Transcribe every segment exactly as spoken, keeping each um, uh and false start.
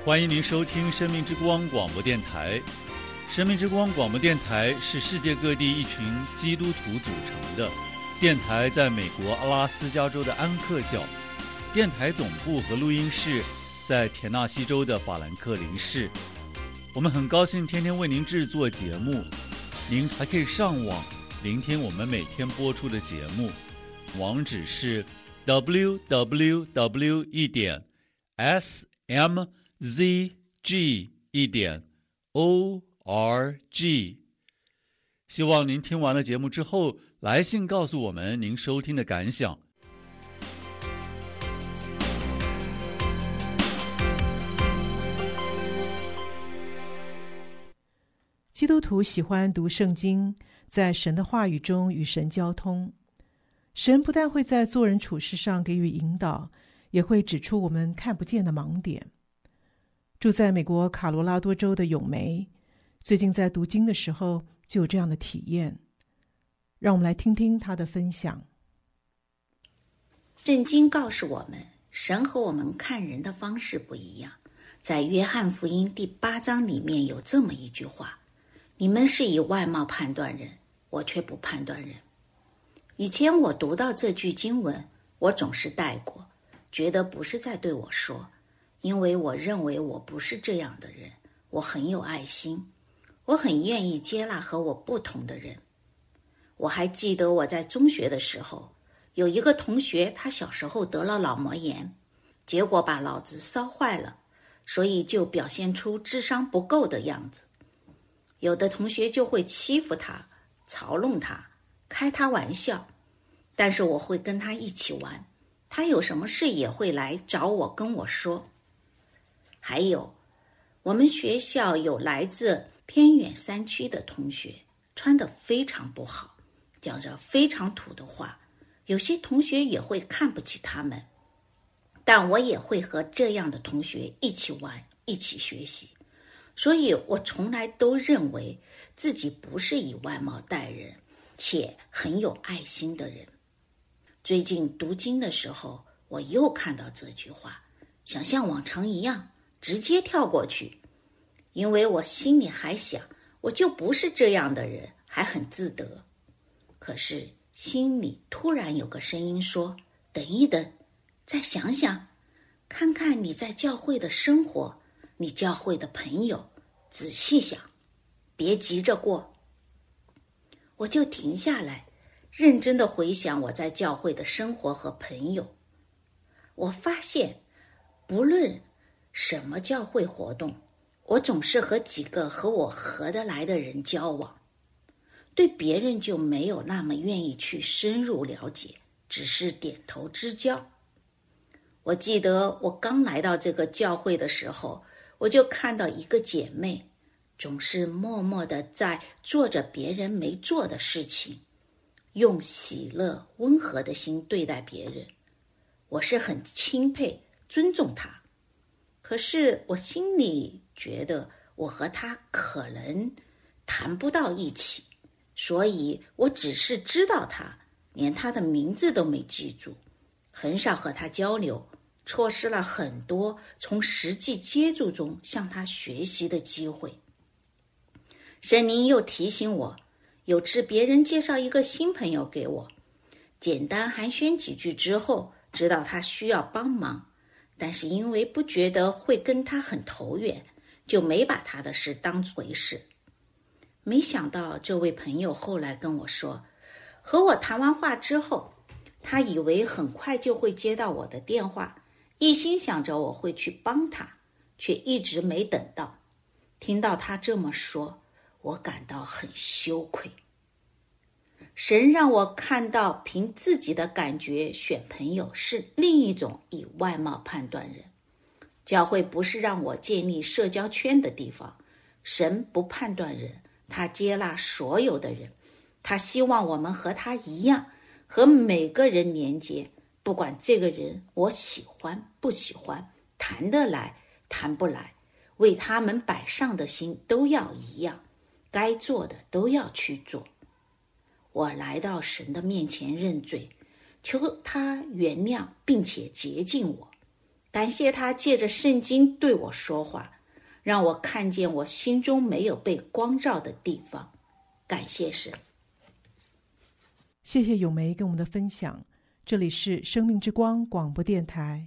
欢迎您收听生命之光广播电台。生命之光广播电台是世界各地一群基督徒组成的电台，在美国阿拉斯加州的安克角，电台总部和录音室在田纳西州的法兰克林市。我们很高兴天天为您制作节目，您还可以上网聆听我们每天播出的节目，网址是 double-u double-u double-u 一点 s m z g 一点 o r g。 希望您听完了节目之后来信告诉我们您收听的感想。 基督徒喜欢读圣经，在神的话语中与神交通。神不但会在做人处事上给予引导，也会指出我们看不见的盲点。住在美国卡罗拉多州的咏梅，最近在读经的时候就有这样的体验。让我们来听听她的分享。 圣经告诉我们，神和我们看人的方式不一样。在约翰福音第八章里面有这么一句话：你们是以外貌判断人，我却不判断人。以前我读到这句经文，我总是带过，觉得不是在对我说，因为我认为我不是这样的人。我很有爱心，我很愿意接纳和我不同的人。我还记得我在中学的时候，有一个同学，他小时候得了脑膜炎，结果把脑子烧坏了，所以就表现出智商不够的样子。有的同学就会欺负他，嘲弄他，开他玩笑，但是我会跟他一起玩，他有什么事也会来找我跟我说。还有，我们学校有来自偏远山区的同学，穿得非常不好，讲着非常土的话，有些同学也会看不起他们，但我也会和这样的同学一起玩，一起学习。所以我从来都认为自己不是以外貌待人，且很有爱心的人。最近读经的时候，我又看到这句话，想像往常一样直接跳过去，因为我心里还想，我就不是这样的人，还很自得。可是心里突然有个声音说，等一等，再想想，看看你在教会的生活，你教会的朋友，仔细想，别急着过。我就停下来，认真的回想我在教会的生活和朋友。我发现，不论什么教会活动，我总是和几个和我合得来的人交往，对别人就没有那么愿意去深入了解，只是点头之交。我记得我刚来到这个教会的时候，我就看到一个姐妹，总是默默地在做着别人没做的事情，用喜乐温和的心对待别人。我是很钦佩尊重她，可是我心里觉得我和她可能谈不到一起，所以我只是知道她，连她的名字都没记住，很少和她交流，错失了很多从实际接触中向她学习的机会。圣灵又提醒我，有次别人介绍一个新朋友给我，简单寒暄几句之后，知道他需要帮忙，但是因为不觉得会跟他很投缘，就没把他的事当回事。没想到这位朋友后来跟我说，和我谈完话之后，他以为很快就会接到我的电话，一心想着我会去帮他，却一直没等到。听到他这么说，我感到很羞愧。神让我看到凭自己的感觉选朋友是另一种以外貌判断人。教会不是让我建立社交圈的地方，神不判断人，他接纳所有的人，他希望我们和他一样，和每个人连接，不管这个人我喜欢不喜欢，谈得来谈不来，为他们摆上的心都要一样，该做的都要去做。我来到神的面前认罪，求他原谅并且洁净我， 感谢他借着圣经对我说话，让我看见我心中没有被光照的地方。感谢神。 谢谢咏梅跟我们的分享。这里是生命之光广播电台。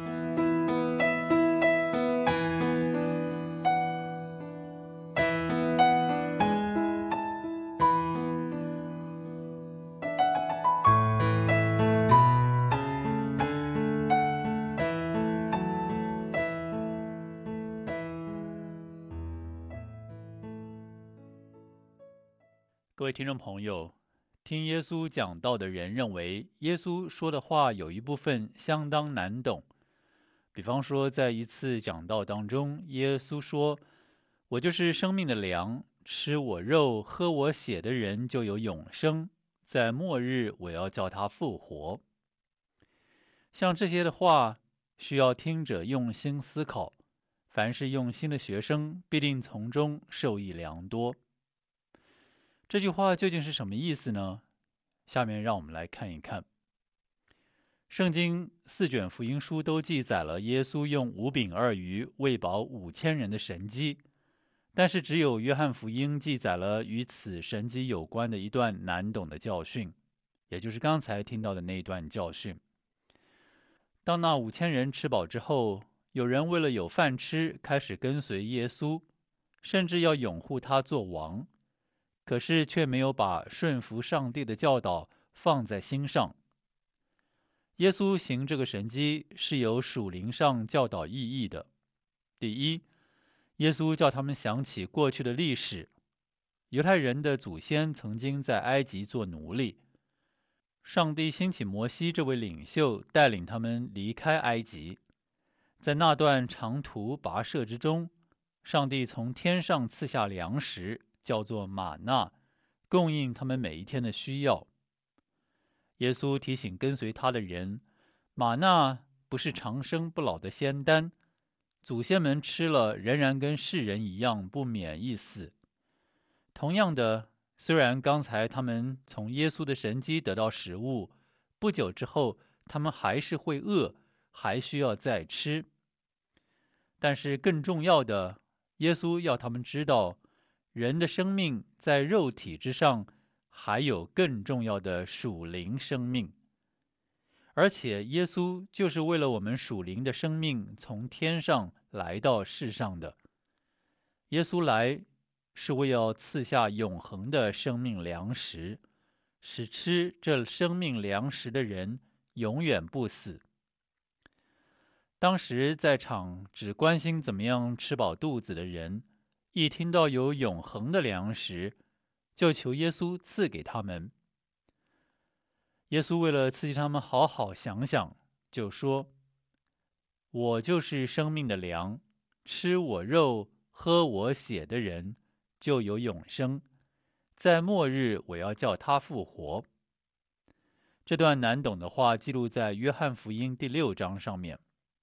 各位听众朋友，听耶稣讲道的人认为，耶稣说的话有一部分相当难懂。比方说，在一次讲道当中，耶稣说：“我就是生命的粮，吃我肉、喝我血的人就有永生，在末日我要叫他复活。”像这些的话，需要听者用心思考，凡是用心的学生必定从中受益良多。这句话究竟是什么意思呢？下面让我们来看一看。圣经四卷福音书都记载了耶稣用五饼二鱼喂饱五千人的神迹，但是只有约翰福音记载了与此神迹有关的一段难懂的教训，也就是刚才听到的那一段教训。当那五千人吃饱之后，有人为了有饭吃，开始跟随耶稣，甚至要拥护他做王，可是却没有把顺服上帝的教导放在心上。耶稣行这个神迹是有属灵上教导意义的。第一，耶稣叫他们想起过去的历史。犹太人的祖先曾经在埃及做奴隶，上帝兴起摩西这位领袖，带领他们离开埃及。在那段长途跋涉之中，上帝从天上赐下粮食，叫做玛纳，供应他们每一天的需要。耶稣提醒跟随他的人，玛纳不是长生不老的仙丹，祖先们吃了仍然跟世人一样不免一死。同样的，虽然刚才他们从耶稣的神迹得到食物，不久之后他们还是会饿，还需要再吃。但是更重要的，耶稣要他们知道，人的生命在肉体之上，还有更重要的属灵生命。而且耶稣就是为了我们属灵的生命从天上来到世上的。耶稣来是为要赐下永恒的生命粮食，使吃这生命粮食的人永远不死。当时在场只关心怎么样吃饱肚子的人，一听到有永恒的粮食，就求耶稣赐给他们。耶稣为了刺激他们好好想想，就说：“我就是生命的粮，吃我肉、喝我血的人就有永生，在末日我要叫他复活。”这段难懂的话记录在约翰福音第六章上面。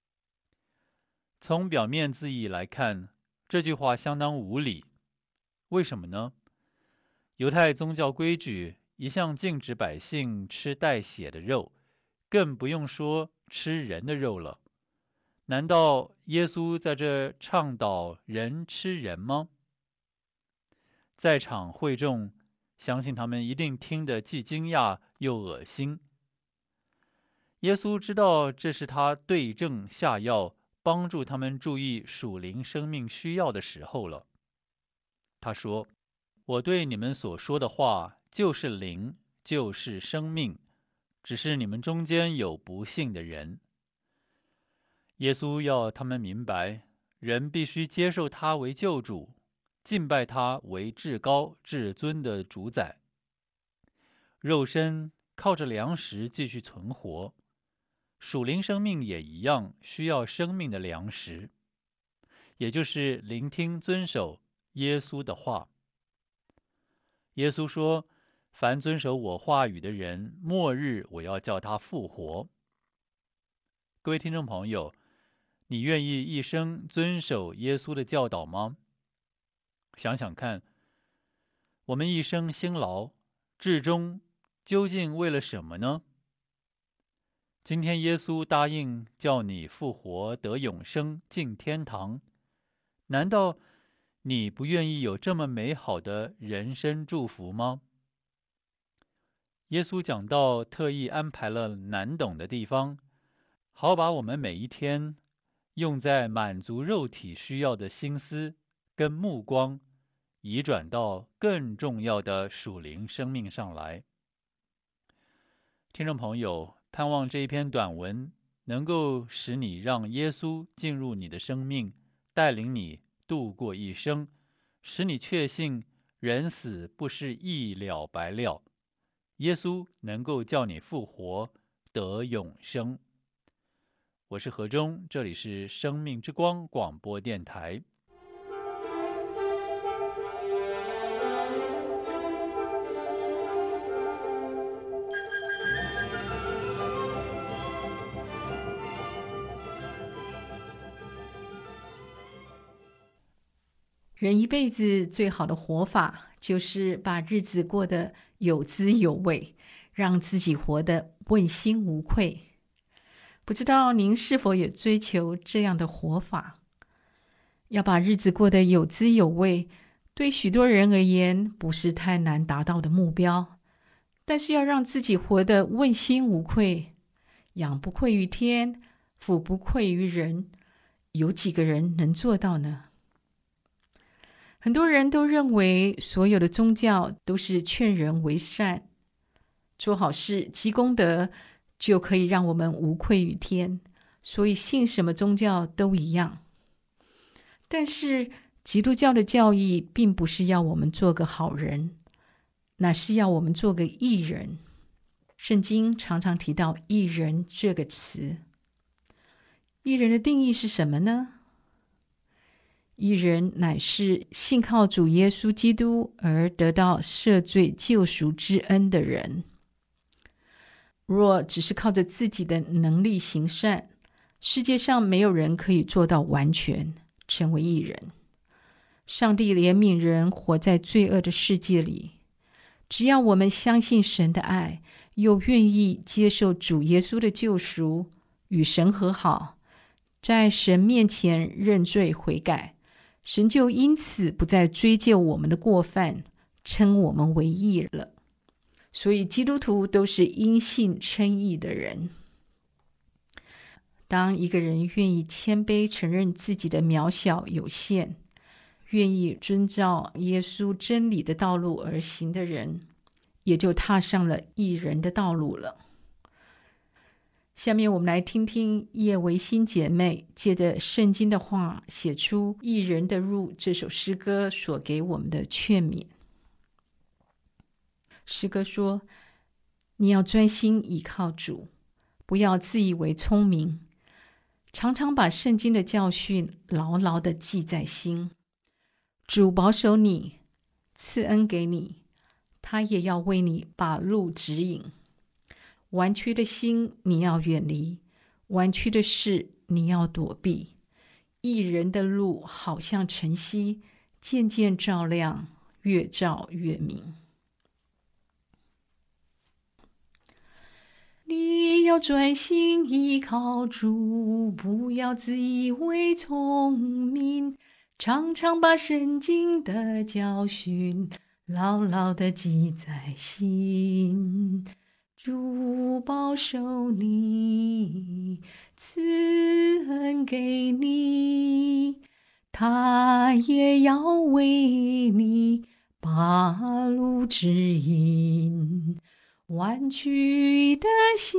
从表面字义来看，这句话相当无理。为什么呢？犹太宗教规矩一向禁止百姓吃带血的肉，更不用说吃人的肉了。难道耶稣在这倡导人吃人吗？在场会众相信他们一定听得既惊讶又恶心。耶稣知道这是他对症下药，帮助他们注意属灵生命需要的时候了。他说：“我对你们所说的话就是灵，就是生命，只是你们中间有不信的人。”耶稣要他们明白，人必须接受他为救主，敬拜他为至高至尊的主宰。肉身靠着粮食继续存活，属灵生命也一样需要生命的粮食，也就是聆听遵守耶稣的话。耶稣说：“凡遵守我话语的人，末日我要叫他复活。”各位听众朋友，你愿意一生遵守耶稣的教导吗？想想看，我们一生辛劳，至终究竟为了什么呢？ 今天耶稣答应叫你复活得永生进天堂，难道你不愿意有这么美好的人生祝福吗？耶稣讲道特意安排了难懂的地方，好把我们每一天用在满足肉体需要的心思跟目光移转到更重要的属灵生命上来。听众朋友，盼望这一篇短文能够使你让耶稣进入你的生命，带领你度过一生，使你确信人死不是一了百了，耶稣能够叫你复活得永生。我是何忠，这里是生命之光广播电台。 人一辈子最好的活法，就是把日子过得有滋有味，让自己活得问心无愧。不知道您是否也追求这样的活法？要把日子过得有滋有味，对许多人而言不是太难达到的目标，但是要让自己活得问心无愧，仰不愧于天，俯不愧于人，有几个人能做到呢？很多人都认为所有的宗教都是劝人为善，做好事积功德就可以让我们无愧于天，所以信什么宗教都一样。但是基督教的教义并不是要我们做个好人，那是要我们做个义人。圣经常常提到义人这个词。义人的定义是什么呢？义人乃是信靠主耶稣基督而得到赦罪救赎之恩的人。若只是靠着自己的能力行善，世界上没有人可以做到完全成为义人。上帝怜悯人活在罪恶的世界里，只要我们相信神的爱，又愿意接受主耶稣的救赎，与神和好，在神面前认罪悔改，神就因此不再追究我们的过犯，称我们为义了。所以基督徒都是因信称义的人。当一个人愿意谦卑承认自己的渺小有限，愿意遵照耶稣真理的道路而行的人，也就踏上了义人的道路了。下面我们来听听叶维新姐妹借着圣经的话写出《义人的路》这首诗歌所给我们的劝勉。诗歌说，你要专心倚靠主，不要自以为聪明，常常把圣经的教训牢牢地记在心。主保守你，赐恩给你，他也要为你把路指引。弯曲的心你要远离，弯曲的事你要躲避。义人的路好像晨曦，渐渐照亮，越照越明。你要专心依靠主，不要自以为聪明，常常把圣经的教训牢牢地记在心。主保守你，赐恩给你，他也要为你把路指引。弯曲的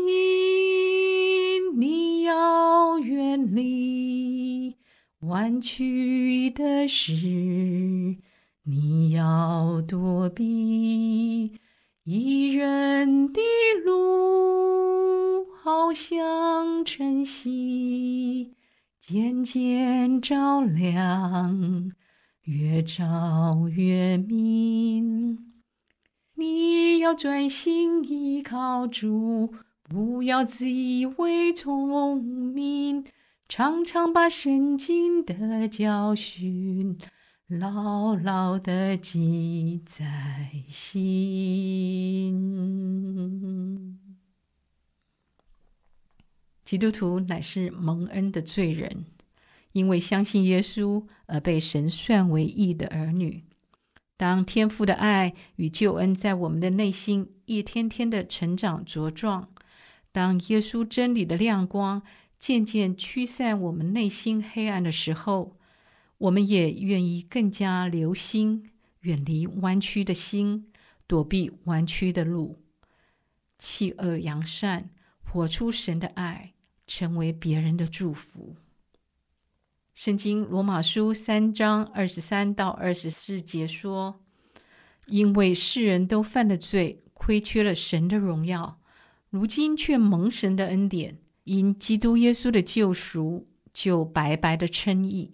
心你要远离，弯曲的事你要躲避。义人的路好像晨曦，渐渐照亮，越照越明。你要专心依靠主，不要自以为聪明，常常把圣经的教训牢牢地记在心。 基督徒乃是蒙恩的罪人，因为相信耶稣而被神算为义的儿女。当天父的爱与救恩在我们的内心一天天的成长茁壮，当耶稣真理的亮光渐渐驱散我们内心黑暗的时候，我们也愿意更加留心，远离弯曲的心，躲避弯曲的路，弃恶扬善，活出神的爱，成为别人的祝福。圣经罗马书三章二十三到二十四节说，因为世人都犯了罪，亏缺了神的荣耀，如今却蒙神的恩典，因基督耶稣的救赎，就白白的称义。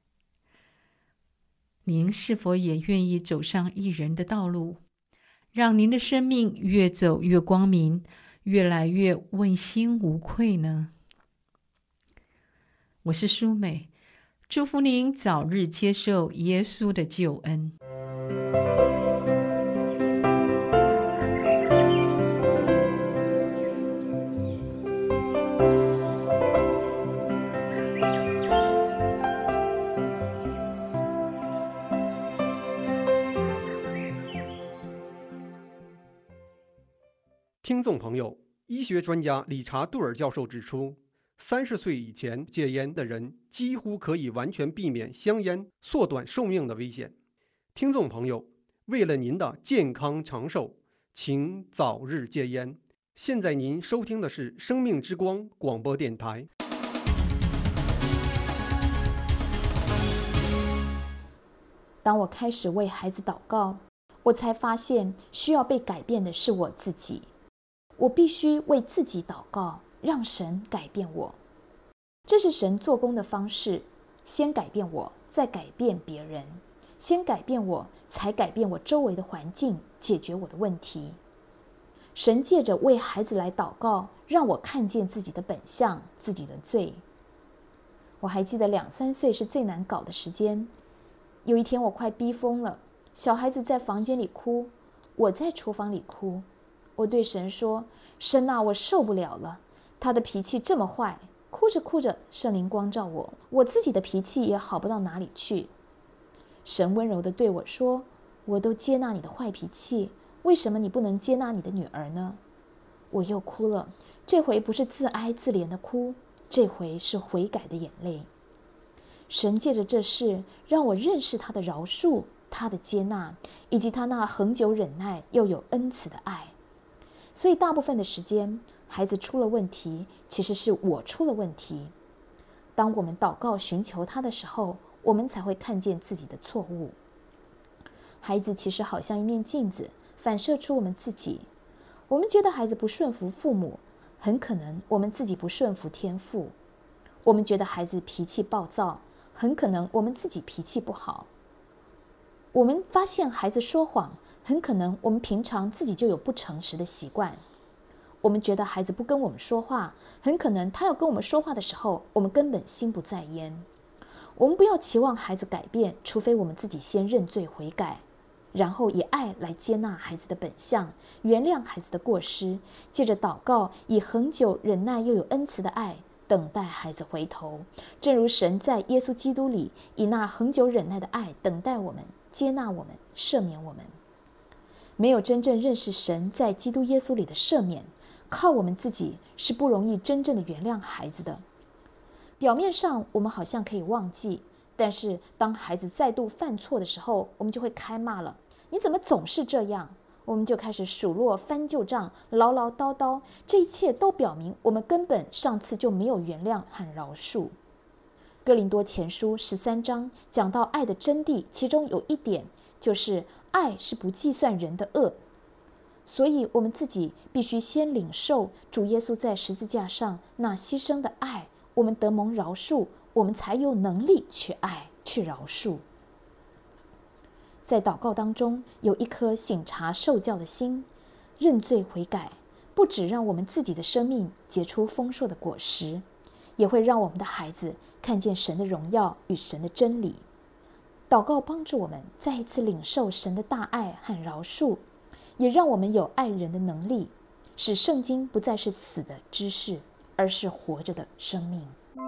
您是否也愿意走上义人的道路，让您的生命越走越光明，越来越问心无愧呢？我是舒美，祝福您早日接受耶稣的救恩。 听众朋友，医学专家理查杜尔教授指出，三十岁以前戒烟的人几乎可以完全避免香烟缩短寿命的危险。听众朋友，为了您的健康长寿，请早日戒烟。现在您收听的是生命之光广播电台。 当我开始为孩子祷告，我才发现需要被改变的是我自己。我必须为自己祷告，让神改变我。这是神做工的方式，先改变我，再改变别人；先改变我，才改变我周围的环境，解决我的问题。神借着为孩子来祷告，让我看见自己的本相，自己的罪。我还记得两三岁是最难搞的时间。有一天我快逼疯了，小孩子在房间里哭，我在厨房里哭。我对神说，神啊，我受不了了，他的脾气这么坏。哭着哭着，圣灵光照我，我自己的脾气也好不到哪里去。神温柔地对我说，我都接纳你的坏脾气，为什么你不能接纳你的女儿呢？我又哭了，这回不是自哀自怜的哭，这回是悔改的眼泪。神借着这事让我认识他的饶恕，他的接纳，以及他那恒久忍耐又有恩慈的爱。所以大部分的时间，孩子出了问题，其实是我出了问题。当我们祷告寻求他的时候，我们才会看见自己的错误。孩子其实好像一面镜子，反射出我们自己。我们觉得孩子不顺服父母，很可能我们自己不顺服天父。我们觉得孩子脾气暴躁，很可能我们自己脾气不好。我们发现孩子说谎，很可能我们平常自己就有不诚实的习惯。我们觉得孩子不跟我们说话，很可能他要跟我们说话的时候，我们根本心不在焉。我们不要期望孩子改变，除非我们自己先认罪悔改，然后以爱来接纳孩子的本相，原谅孩子的过失，借着祷告，以恒久忍耐又有恩慈的爱等待孩子回头，正如神在耶稣基督里以那恒久忍耐的爱等待我们，接纳我们，赦免我们。没有真正认识神在基督耶稣里的赦免，靠我们自己是不容易真正的原谅孩子的。表面上我们好像可以忘记，但是当孩子再度犯错的时候，我们就会开骂了，你怎么总是这样？我们就开始数落翻旧账，唠唠叨叨，这一切都表明我们根本上次就没有原谅和饶恕。哥林多前书十三章讲到爱的真谛，其中有一点就是爱是不计算人的恶。所以我们自己必须先领受主耶稣在十字架上那牺牲的爱，我们得蒙饶恕，我们才有能力去爱，去饶恕。在祷告当中有一颗省察受教的心，认罪悔改，不只让我们自己的生命结出丰硕的果实，也会让我们的孩子看见神的荣耀与神的真理。祷告帮助我们再一次领受神的大爱和饶恕，也让我们有爱人的能力，使圣经不再是死的知识， 而是活着的生命。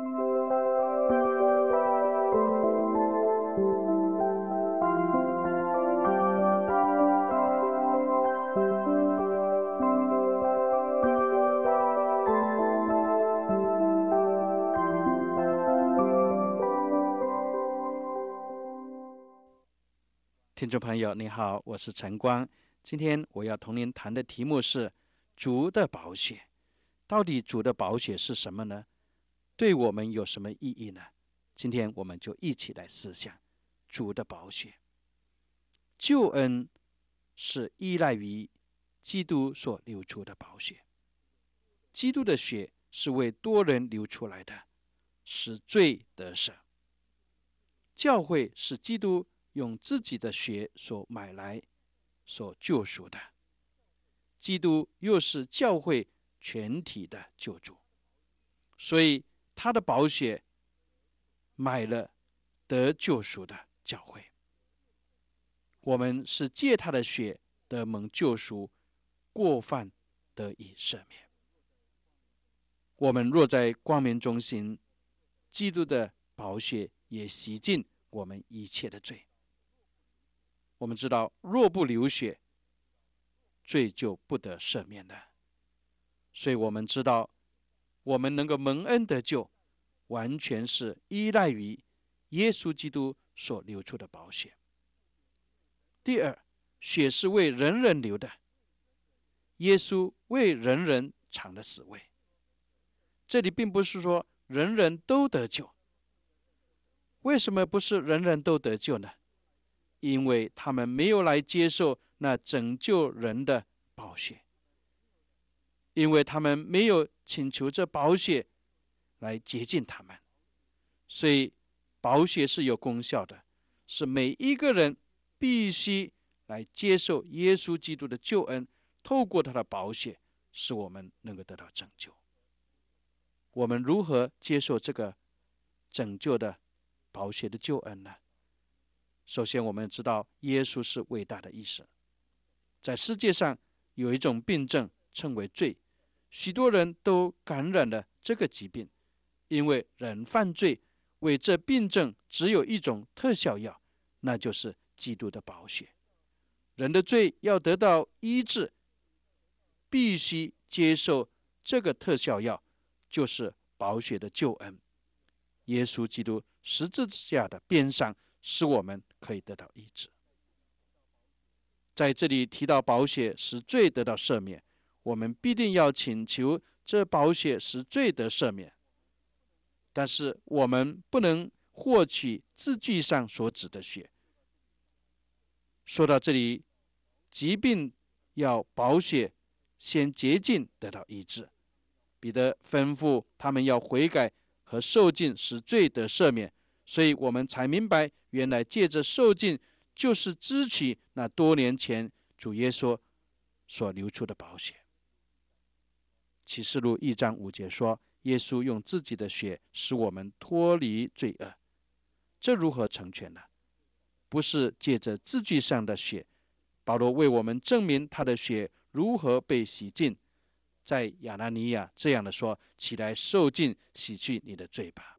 听众朋友你好，我是陈光。今天我要同您谈的题目是主的宝血。到底主的宝血是什么呢？对我们有什么意义呢？今天我们就一起来思想主的宝血。救恩是依赖于基督所流出的宝血。基督的血是为多人流出来的，使罪得赦。教会是基督用自己的血所买来所救赎的，基督又是教会全体的救主，所以他的宝血买了得救赎的教会。我们是借他的血得蒙救赎，过犯得以赦免。我们若在光明中行，基督的宝血也洗净我们一切的罪。我们知道，若不流血，罪就不得赦免了。所以我们知道，我们能够蒙恩得救，完全是依赖于耶稣基督所流出的宝血。第二，血是为人人流的，耶稣为人人尝了死味。这里并不是说人人都得救。为什么不是人人都得救呢？因为他们没有来接受那拯救人的宝血，因为他们没有请求这宝血来洁净他们，所以宝血是有功效的，是每一个人必须来接受耶稣基督的救恩，透过他的宝血使我们能够得到拯救。我们如何接受这个拯救的宝血的救恩呢？首先我们知道耶稣是伟大的医生。在世界上有一种病症称为罪，许多人都感染了这个疾病，因为人犯罪为这病症只有一种特效药，那就是基督的宝血。人的罪要得到医治，必须接受这个特效药，就是宝血的救恩。耶稣基督十字架的鞭伤使我们可以得到医治。在这里提到宝血使罪得到赦免，我们必定要请求这宝血使罪得赦免，但是我们不能获取字句上所指的血。说到这里，疾病要宝血先洁净得到医治，彼得吩咐他们要悔改和受浸使罪得赦免，所以我们才明白，原来借着受浸就是支取那多年前主耶稣所流出的宝血。启示录一章五节说，耶稣用自己的血使我们脱离罪恶。这如何成全呢？不是借着字句上的血，保罗为我们证明他的血如何被洗净，在亚拿尼亚这样的说，起来受浸，洗去你的罪吧。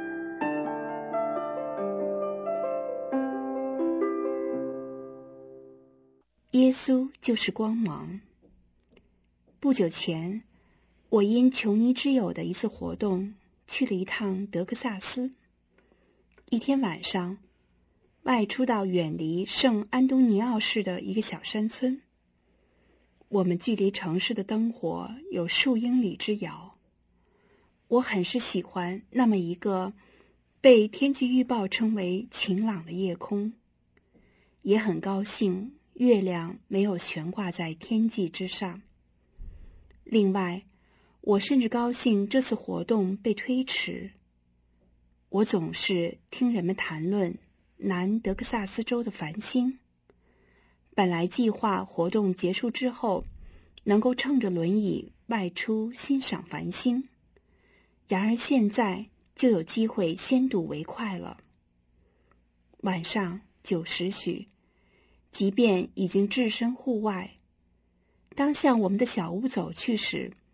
耶稣就是光芒。不久前，我因求尼之友的一次活动去了一趟德克萨斯。一天晚上，外出到远离圣安东尼奥市的一个小山村。我们距离城市的灯火有数英里之遥。我很是喜欢那么一个被天气预报称为晴朗的夜空，也很高兴月亮没有悬挂在天际之上。另外，我甚至高兴这次活动被推迟。我总是听人们谈论南德克萨斯州的繁星，本来计划活动结束之后能够乘着轮椅外出欣赏繁星，然而现在就有机会先睹为快了。晚上九时许，即便已经置身户外，当向我们的小屋走去时，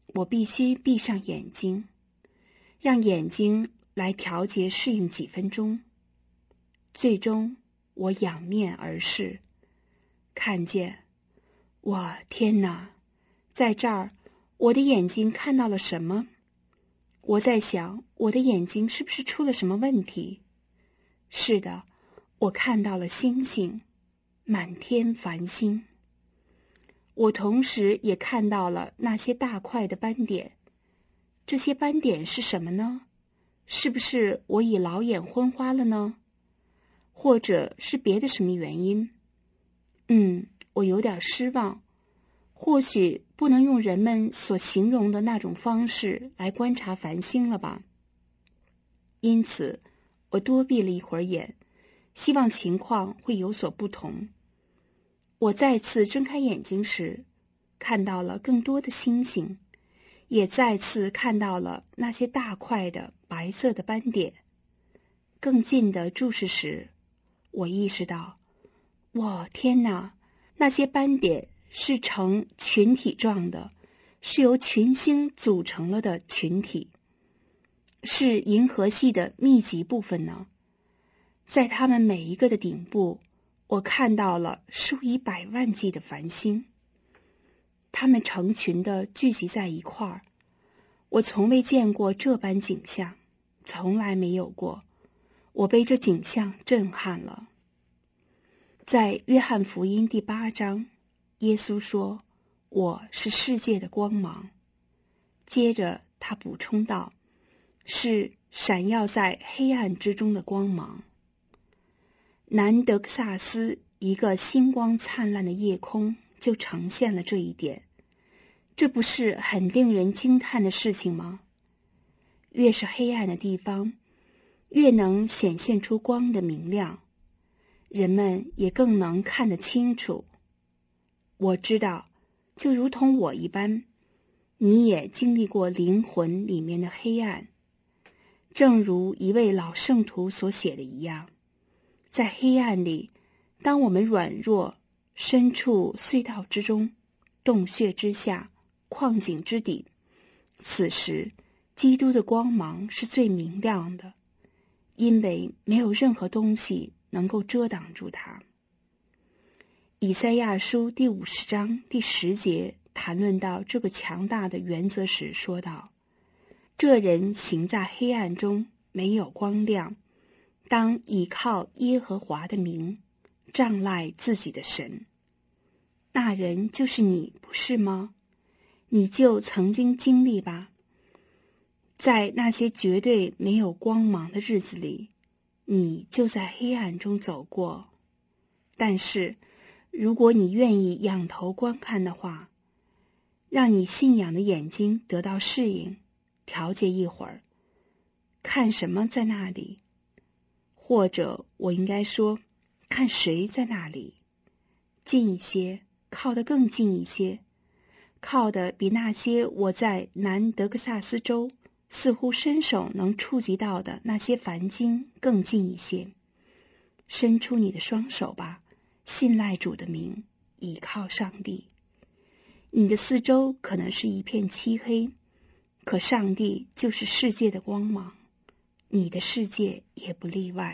我必须闭上眼睛，让眼睛来调节适应几分钟。最终我仰面而视，看见，我天哪，在这儿我的眼睛看到了什么？我在想，我的眼睛是不是出了什么问题？是的，我看到了星星，满天繁星。我同时也看到了那些大块的斑点。这些斑点是什么呢？是不是我已老眼昏花了呢？或者是别的什么原因？嗯，我有点失望。或许不能用人们所形容的那种方式来观察繁星了吧。因此，我多闭了一会儿眼，希望情况会有所不同。我再次睁开眼睛时，看到了更多的星星，也再次看到了那些大块的白色的斑点。更近的注视时，我意识到，哇，天哪，那些斑点是呈群体状的，是由群星组成了的群体，是银河系的密集部分呢。在它们每一个的顶部，我看到了数以百万计的繁星，它们成群的聚集在一块儿。我从未见过这般景象，从来没有过。我被这景象震撼了。在约翰福音第八章，耶稣说，我是世界的光芒。接着他补充道，是闪耀在黑暗之中的光芒。南德克萨斯一个星光灿烂的夜空就呈现了这一点，这不是很令人惊叹的事情吗？越是黑暗的地方，越能显现出光的明亮，人们也更能看得清楚。我知道，就如同我一般，你也经历过灵魂里面的黑暗。正如一位老圣徒所写的一样，在黑暗里，当我们软弱，身处隧道之中，洞穴之下，矿井之底，此时基督的光芒是最明亮的，因为没有任何东西能够遮挡住它。以赛亚书第五十章第十节谈论到这个强大的原则时说道，这人行在黑暗中，没有光亮，当倚靠耶和华的名，仗赖自己的神。那人就是你，不是吗？你就曾经经历吧。在那些绝对没有光芒的日子里，你就在黑暗中走过。但是如果你愿意仰头观看的话，让你信仰的眼睛得到适应，调节一会儿，看什么在那里，或者我应该说，看谁在那里，近一些，靠得更近一些，靠得比那些我在南德克萨斯州似乎伸手能触及到的那些繁星更近一些。伸出你的双手吧，信赖主的名，倚靠上帝。你的四周可能是一片漆黑，可上帝就是世界的光芒，你的世界也不例外。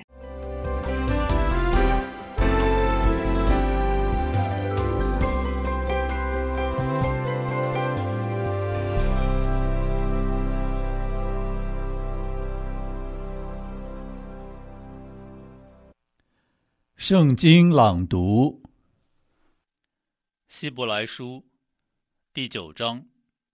圣经朗读，希伯来书第九章。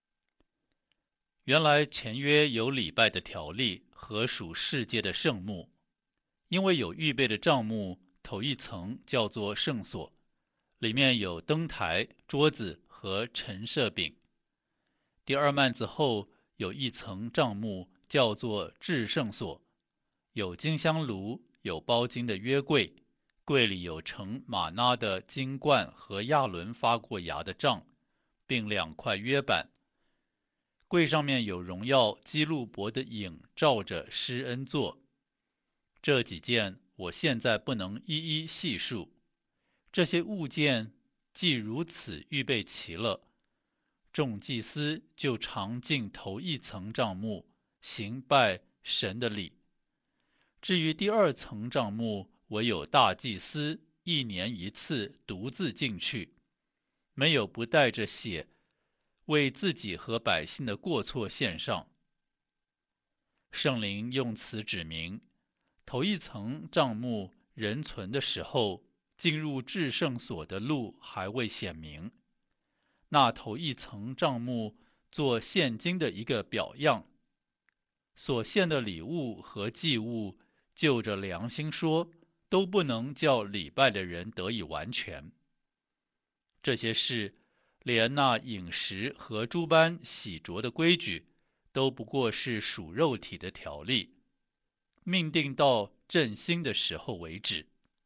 原来前约有礼拜的条例和属世界的圣幕，因为有预备的帐幕，头一层叫做圣所，里面有灯台、桌子和陈设饼。第二幔子后有一层帐幕，叫做至圣所，有金香炉，有包金的约柜，柜里有盛玛纳的金罐和亚伦发过芽的杖，并两块约板。柜上面有荣耀基路伯的影照着施恩座。这几件我现在不能一一细数。这些物件既如此预备齐了， 众祭司就常进头一层帐幕，行拜神的礼。至于第二层帐幕，唯有大祭司一年一次独自进去，没有不带着血为自己和百姓的过错献上。圣灵用此指明，头一层帐幕仍存的时候，进入至圣所的路还未显明。那头一层帐幕做现今的一个表样，所献的礼物和祭物，就着良心说，都不能叫礼拜的人得以完全。这些事，连那饮食和诸般洗濯的规矩，都不过是属肉体的条例，命定到振兴的时候为止。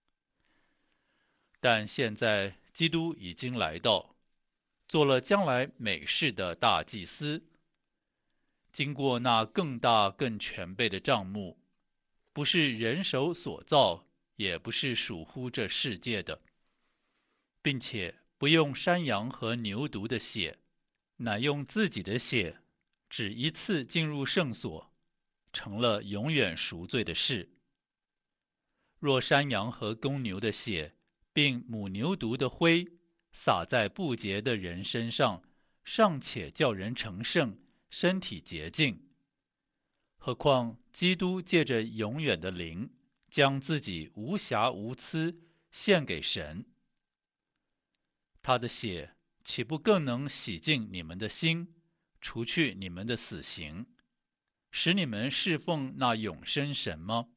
但现在基督已经来到，做了将来美事的大祭司，经过那更大更全备的帐幕，不是人手所造，也不是属乎这世界的，并且不用山羊和牛犊的血，乃用自己的血，只一次进入圣所，成了永远赎罪的事。若山羊和公牛的血，并母牛犊的灰，洒在不洁的人身上，尚且叫人成圣，身体洁净，何况基督借着永远的灵，将自己无瑕无疵献给神，他的血岂不更能洗净你们的心，除去你们的死刑，使你们侍奉那永生神吗？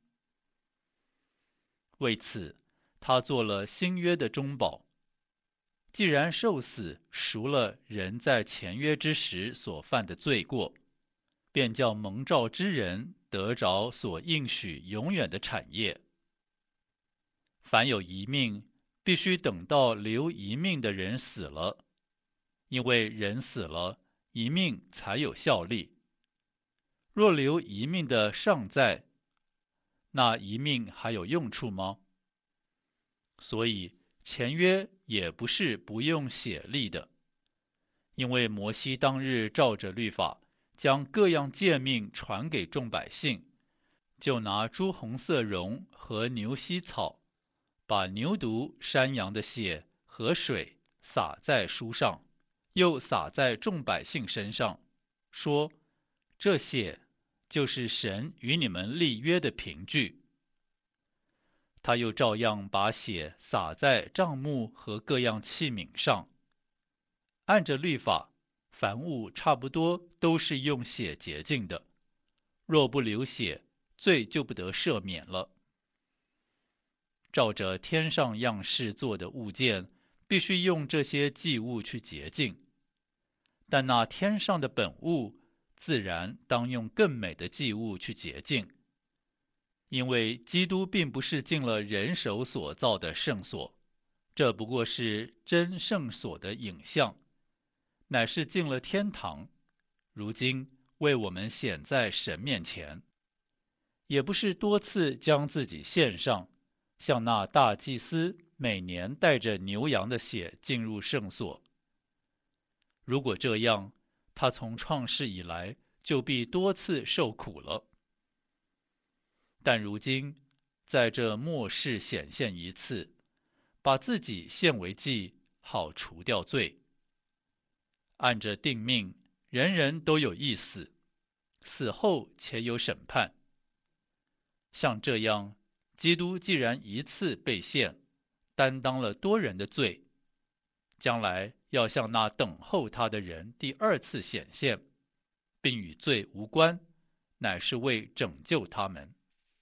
为此，他做了新约的中保。既然受死赎了人在前约之时所犯的罪过，便叫蒙召之人得着所应许永远的产业。凡有一命，必须等到留一命的人死了，因为人死了，一命才有效力。若留一命的尚在，那一命还有用处吗？所以前约也不是不用血立的，因为摩西当日照着律法，将各样诫命传给众百姓，就拿朱红色绒和牛膝草，把牛犊、山羊的血和水洒在书上，又洒在众百姓身上，说：这血就是神与你们立约的凭据。他又照样把血洒在帐幕和各样器皿上。按着律法，凡物差不多都是用血洁净的，若不流血，罪就不得赦免了。照着天上样式做的物件，必须用这些祭物去洁净，但那天上的本物，自然当用更美的祭物去洁净。因为基督并不是进了人手所造的圣所，这不过是真圣所的影像，乃是进了天堂，如今为我们显在神面前。也不是多次将自己献上，像那大祭司每年带着牛羊的血进入圣所。如果这样，他从创世以来就必多次受苦了。但如今在这末世显现一次，把自己献为祭，好除掉罪。按着定命，人人都有一死，死后且有审判。像这样，基督既然一次被献，担当了多人的罪，将来要向那等候他的人第二次显现，并与罪无关，乃是为拯救他们。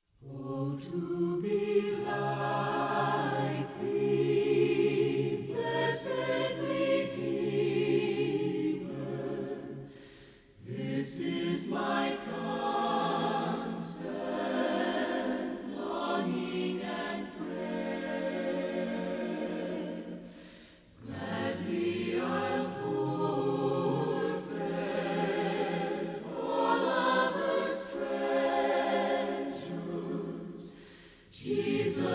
Oh, to be like thee, blessed Redeemer, this is my constant longing and prayer. Gladly I'll forfeit all others' treasures, Jesus.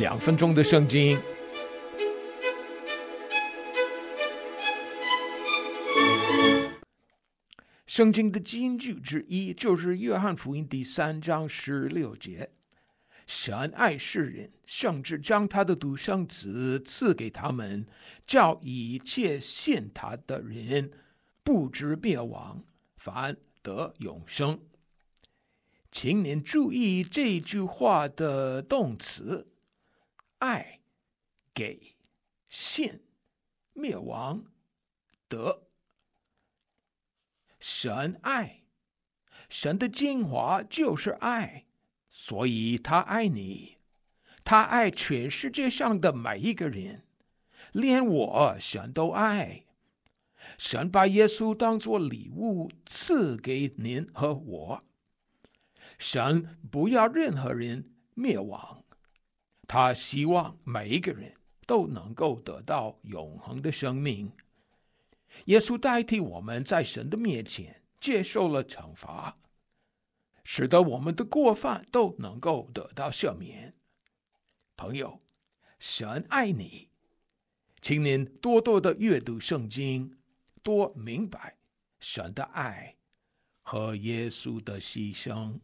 两分钟的圣经。圣经的金句之一就是约翰福音第三章十六节，神爱世人，甚至将他的独生子赐给他们，叫一切信他的人不至灭亡，反得永生。请您注意这句话的动词，爱、给、信、灭亡、得。神爱，神的精华就是爱，所以他爱你，他爱全世界上的每一个人，连我神都爱。神把耶稣当作礼物赐给您和我。神不要任何人灭亡，他希望每一个人都能够得到永恒的生命。耶稣代替我们在神的面前接受了惩罚，使得我们的过犯都能够得到赦免。朋友，神爱你，请您多多的阅读圣经，多明白神的爱和耶稣的牺牲。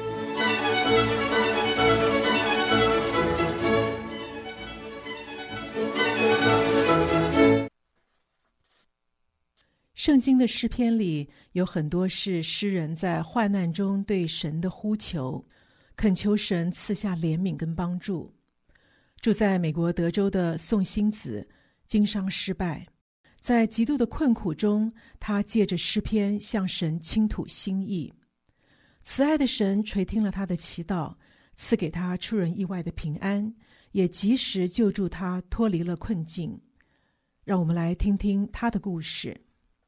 圣经的诗篇里有很多是诗人在患难中对神的呼求，恳求神赐下怜悯跟帮助。住在美国德州的宋欣子经商失败，在极度的困苦中，他借着诗篇向神倾吐心意。慈爱的神垂听了他的祈祷，赐给他出人意外的平安，也及时救助他脱离了困境。让我们来听听他的故事。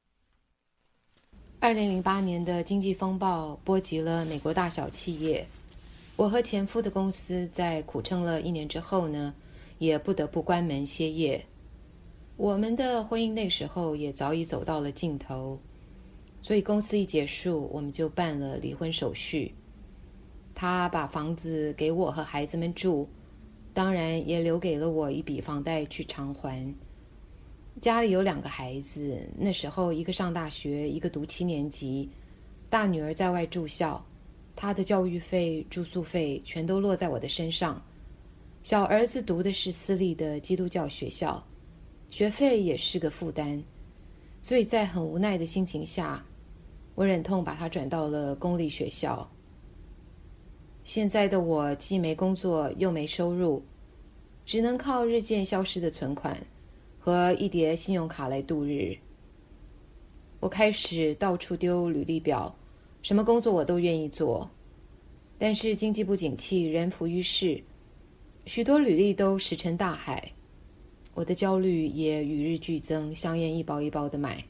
二零零八年的经济风暴波及了美国大小企业，我和前夫的公司在苦撑了一年之后呢，也不得不关门歇业。我们的婚姻那时候也早已走到了尽头，所以公司一结束，我们就办了离婚手续。他把房子给我和孩子们住，当然也留给了我一笔房贷去偿还。家里有两个孩子，那时候一个上大学，一个读七年级，大女儿在外住校，她的教育费、住宿费全都落在我的身上。小儿子读的是私立的基督教学校，学费也是个负担，所以在很无奈的心情下，我忍痛把他转到了公立学校。现在的我既没工作又没收入，只能靠日渐消失的存款和一叠信用卡来度日。我开始到处丢履历表，什么工作我都愿意做，但是经济不景气，人浮于事，许多履历都石沉大海。我的焦虑也与日俱增，香烟一包一包的买。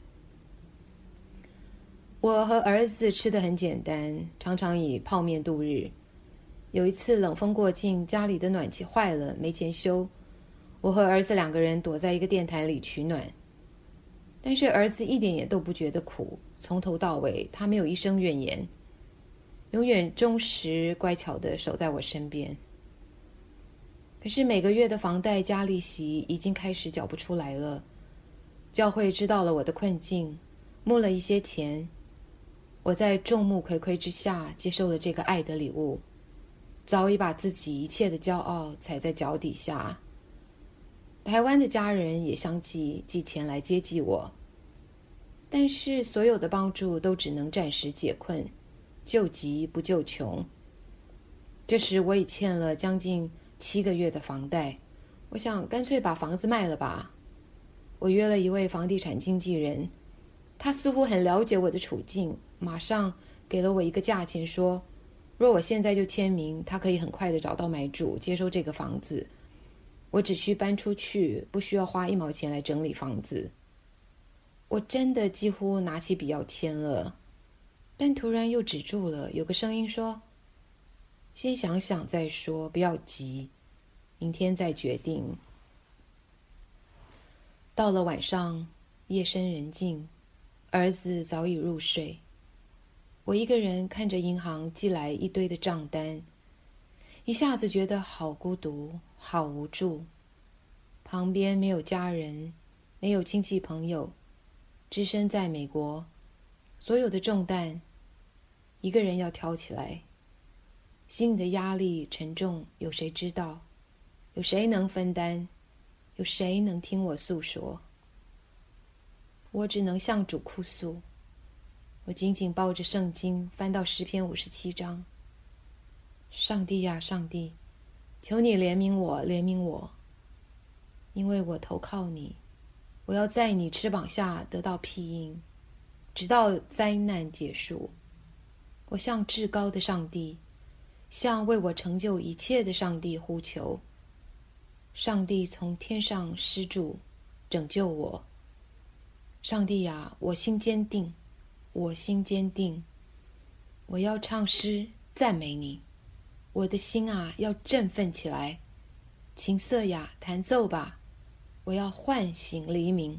我和儿子吃得很简单，常常以泡面度日。有一次冷风过境，家里的暖气坏了，没钱修，我和儿子两个人躲在一个电台里取暖。但是儿子一点也都不觉得苦，从头到尾他没有一声怨言，永远忠实乖巧地守在我身边。可是每个月的房贷加利息已经开始缴不出来了。教会知道了我的困境，募了一些钱，我在众目睽睽之下接受了这个爱的礼物，早已把自己一切的骄傲踩在脚底下。台湾的家人也相继寄钱来接济我，但是所有的帮助都只能暂时解困，救急不救穷。这时我已欠了将近七个月的房贷，我想干脆把房子卖了吧。我约了一位房地产经纪人，他似乎很了解我的处境，马上给了我一个价钱，说若我现在就签名，他可以很快的找到买主，接收这个房子。我只需搬出去，不需要花一毛钱来整理房子。我真的几乎拿起笔要签了，但突然又止住了。有个声音说，先想想再说，不要急，明天再决定。到了晚上，夜深人静，儿子早已入睡，我一个人看着银行寄来一堆的账单， 一下子觉得好孤独，好无助。旁边没有家人，没有亲戚朋友，只身在美国，所有的重担一个人要挑起来，心里的压力沉重，有谁知道？有谁能分担？有谁能听我诉说？我只能向主哭诉。我紧紧抱着圣经，翻到诗篇五十七章。上帝呀，上帝，求你怜悯我，怜悯我，因为我投靠你，我要在你翅膀下得到庇荫，直到灾难结束。我向至高的上帝，向为我成就一切的上帝呼求。上帝从天上施助，拯救我。上帝呀，我心坚定，我心坚定，我要唱诗赞美你。我的心啊，要振奋起来，琴瑟呀，弹奏吧，我要唤醒黎明。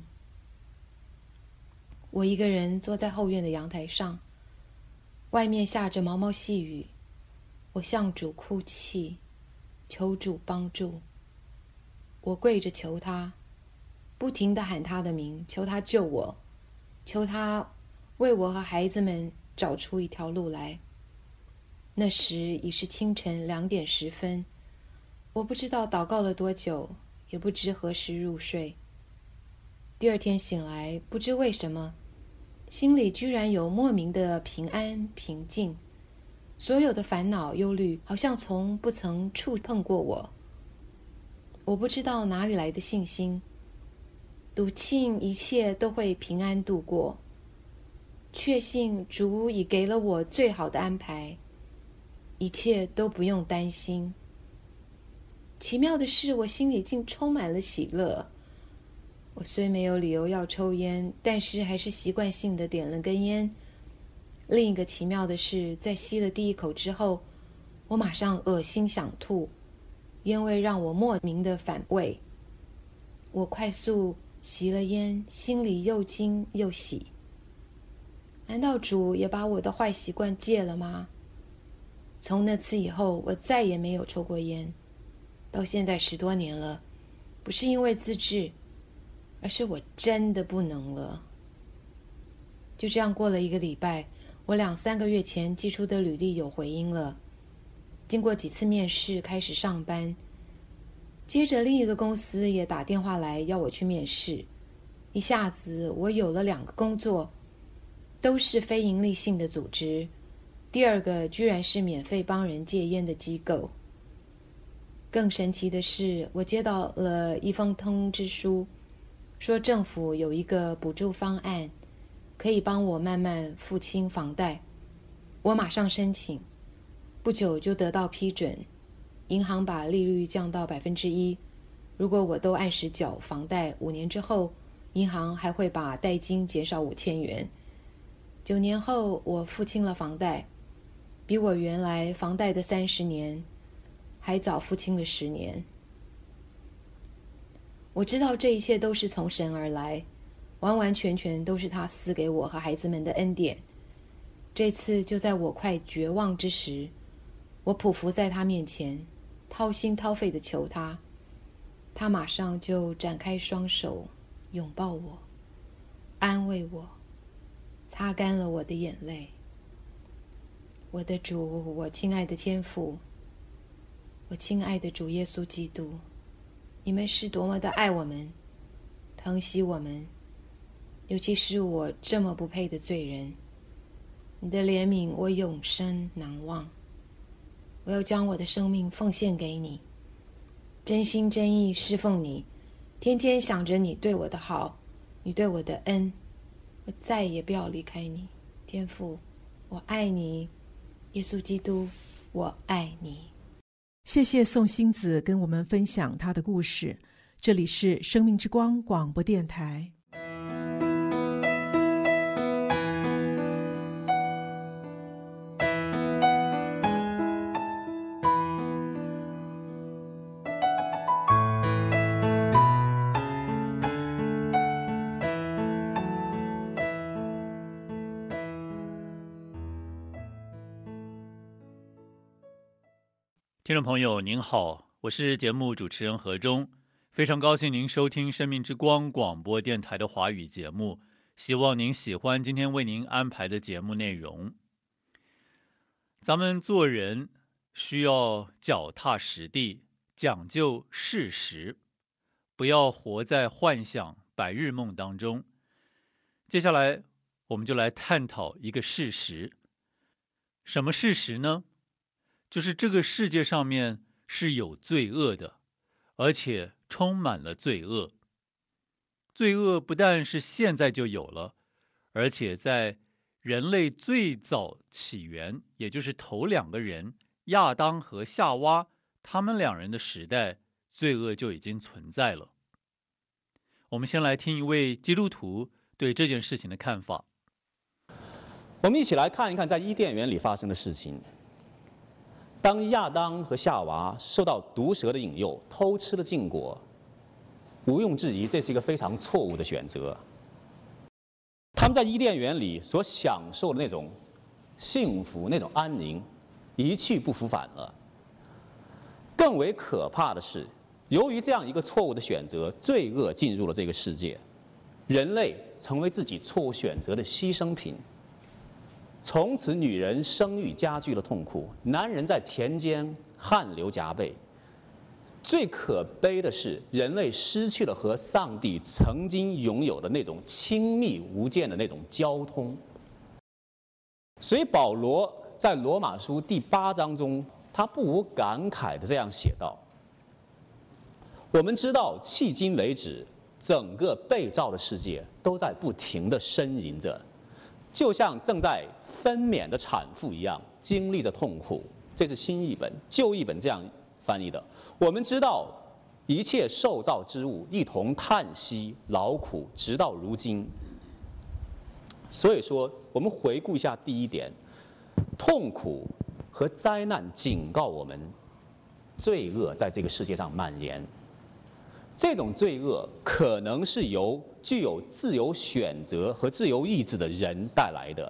我一个人坐在后院的阳台上，外面下着毛毛细雨，我向主哭泣，求主帮助。我跪着求他，不停地喊他的名，求他救我，求他为我和孩子们找出一条路来。那时已是清晨两点十分，我不知道祷告了多久，也不知何时入睡。第二天醒来，不知为什么，心里居然有莫名的平安平静，所有的烦恼忧虑好像从不曾触碰过我。我不知道哪里来的信心，笃信一切都会平安度过，确信主已给了我最好的安排，一切都不用担心。奇妙的是，我心里竟充满了喜乐。我虽没有理由要抽烟，但是还是习惯性的点了根烟。另一个奇妙的是，在吸了第一口之后，我马上恶心想吐，烟味让我莫名的反胃。我快速吸了烟，心里又惊又喜。难道主也把我的坏习惯戒了吗？从那次以后，我再也没有抽过烟，到现在十多年了。不是因为自制，而是我真的不能了。就这样过了一个礼拜，我两三个月前寄出的履历有回音了。经过几次面试，开始上班。接着另一个公司也打电话来要我去面试。一下子我有了两个工作，都是非营利性的组织。第二个居然是免费帮人戒烟的机构。更神奇的是，我接到了一封通知书，说政府有一个补助方案，可以帮我慢慢付清房贷。我马上申请，不久就得到批准。银行把利率降到百分之一，如果我都按时缴房贷，五年之后，银行还会把贷金减少五千元。九年后，我付清了房贷，比我原来房贷的三十年还早付清了十年。我知道这一切都是从神而来，完完全全都是他赐给我和孩子们的恩典。这次就在我快绝望之时，我匍匐在他面前，掏心掏肺地求他，他马上就展开双手拥抱我，安慰我，擦干了我的眼泪。我的主，我亲爱的天父，我亲爱的主耶稣基督，你们是多么的爱我们，疼惜我们，尤其是我这么不配的罪人。你的怜悯我永生难忘。我要将我的生命奉献给你，真心真意侍奉你，天天想着你对我的好，你对我的恩，我再也不要离开你。天父，我爱你。耶稣基督，我爱你。 谢谢宋星子跟我们分享她的故事。这里是生命之光广播电台。 听众朋友您好，我是节目主持人何忠，非常高兴您收听生命之光广播电台的华语节目，希望您喜欢今天为您安排的节目内容。咱们做人需要脚踏实地，讲究事实，不要活在幻想白日梦当中。接下来我们就来探讨一个事实。什么事实呢？就是这个世界上面是有罪恶的，而且充满了罪恶。罪恶不但是现在就有了，而且在人类最早起源，也就是头两个人亚当和夏娃，他们两人的时代，罪恶就已经存在了。我们先来听一位基督徒对这件事情的看法。 我们一起来看一看在伊甸园里发生的事情。当亚当和夏娃受到毒蛇的引诱，偷吃了禁果，毋庸置疑，这是一个非常错误的选择。他们在伊甸园里所享受的那种幸福、那种安宁，一去不复返了。更为可怕的是，由于这样一个错误的选择，罪恶进入了这个世界，人类成为自己错误选择的牺牲品。从此，女人生育加剧了痛苦，男人在田间汗流浃背。最可悲的是，人类失去了和上帝曾经拥有的那种亲密无间的那种交通。所以，保罗在罗马书第八章中，他不无感慨的这样写道：我们知道，迄今为止，整个被造的世界都在不停地呻吟着，就像正在分娩的产妇一样，经历着痛苦。这是新译本，旧译本这样翻译的。我们知道，一切受造之物一同叹息劳苦，直到如今。所以说，我们回顾一下第一点，痛苦和灾难警告我们，罪恶在这个世界上蔓延。这种罪恶可能是由具有自由选择和自由意志的人带来的。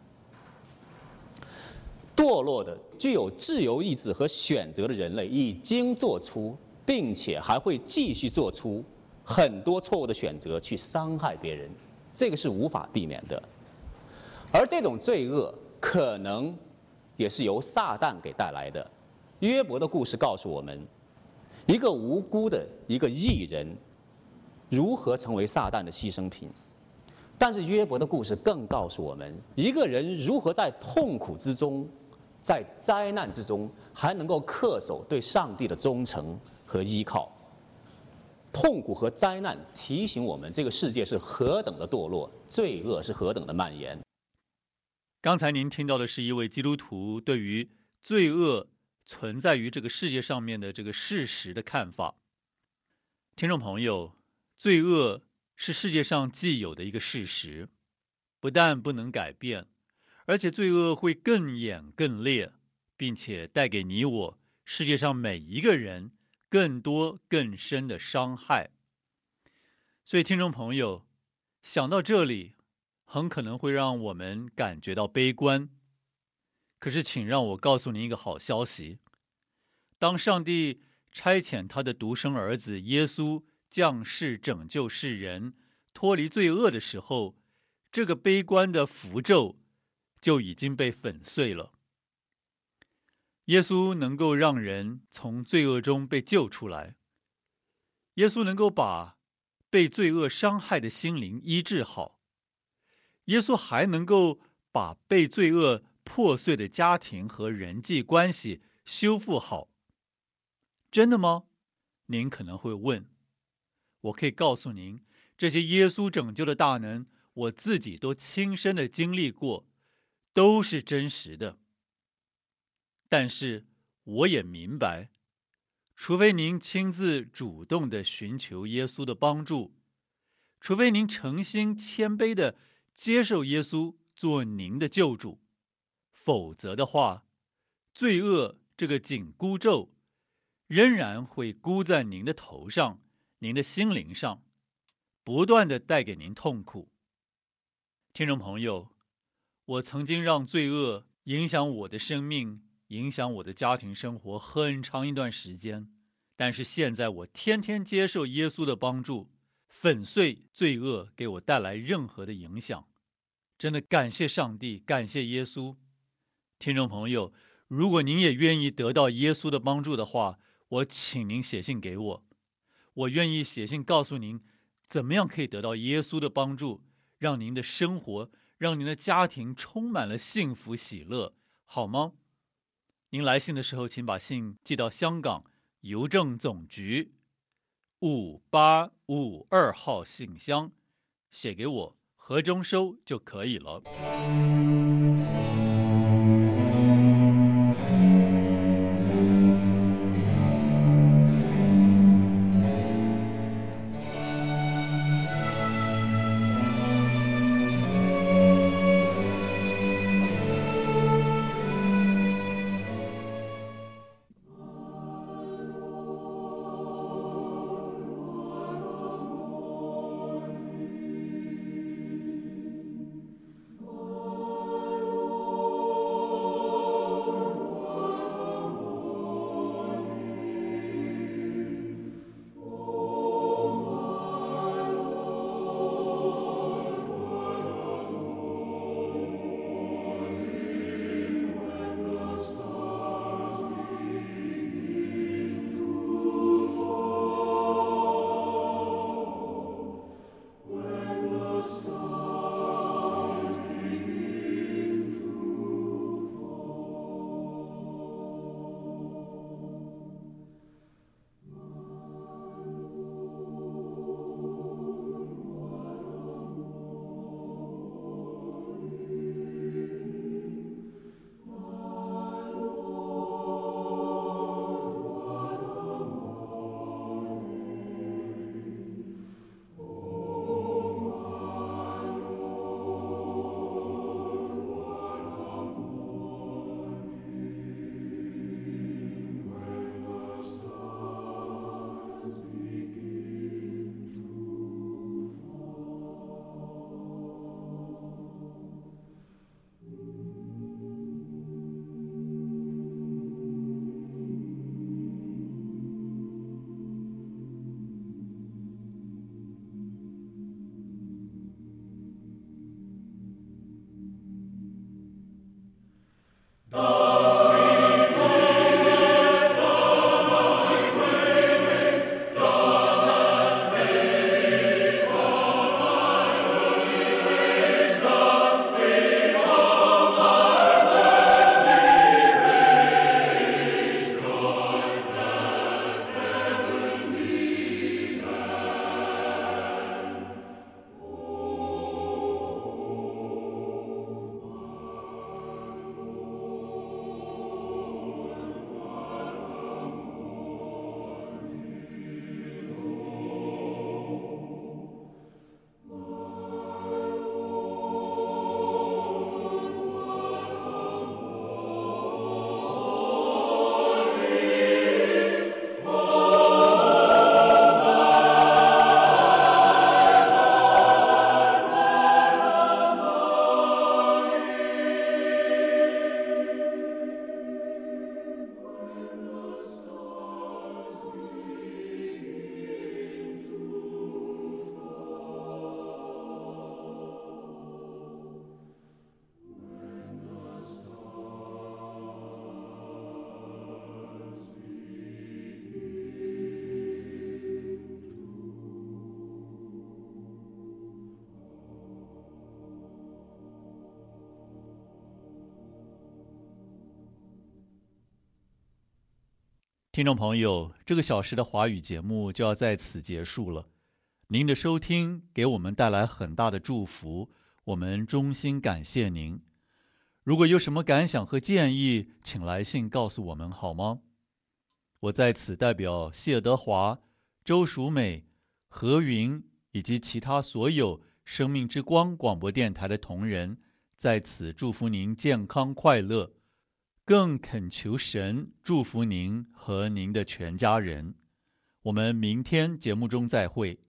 堕落的、具有自由意志和选择的人类已经做出，并且还会继续做出很多错误的选择，去伤害别人，这个是无法避免的。而这种罪恶可能也是由撒旦给带来的。约伯的故事告诉我们，一个无辜的一个义人如何成为撒旦的牺牲品。但是约伯的故事更告诉我们，一个人如何在痛苦之中，在灾难之中，还能够恪守对上帝的忠诚和依靠。痛苦和灾难提醒我们，这个世界是何等的堕落，罪恶是何等的蔓延。 刚才您听到的是一位基督徒对于罪恶存在于这个世界上面的这个事实的看法。听众朋友，罪恶是世界上既有的一个事实，不但不能改变，而且罪恶会更演更烈，并且带给你我世界上每一个人更多更深的伤害。所以听众朋友，想到这里，很可能会让我们感觉到悲观。可是请让我告诉您一个好消息，当上帝差遣他的独生儿子耶稣降世拯救世人，脱离罪恶的时候，这个悲观的符咒就已经被粉碎了。耶稣能够让人从罪恶中被救出来，耶稣能够把被罪恶伤害的心灵医治好，耶稣还能够把被罪恶破碎的家庭和人际关系修复好。真的吗？您可能会问。我可以告诉您，这些耶稣拯救的大能，我自己都亲身的经历过，都是真实的。但是我也明白，除非您亲自主动的寻求耶稣的帮助，除非您诚心谦卑的接受耶稣做您的救主，否则的话，罪恶这个紧箍咒仍然会箍在您的头上，您的心灵上，不断的带给您痛苦。听众朋友，我曾经让罪恶影响我的生命影响我的家庭生活很长一段时间。但是现在我天天接受耶稣的帮助，粉碎罪恶给我带来任何的影响。真的感谢上帝，感谢耶稣。听众朋友，如果您也愿意得到耶稣的帮助的话，我请您写信给我，我愿意写信告诉您怎么样可以得到耶稣的帮助，让您的生活，让您的家庭充满了幸福喜乐，好吗？您来信的时候，请把信寄到香港邮政总局五八五二号信箱，写给我，何中收就可以了。听众朋友，这个小时的华语节目就要在此结束了。您的收听给我们带来很大的祝福，我们衷心感谢您。如果有什么感想和建议，请来信告诉我们好吗？我在此代表谢德华、周淑美、何云以及其他所有生命之光广播电台的同仁，在此祝福您健康快乐，更恳求神祝福您和您的全家人。我们明天节目中再会。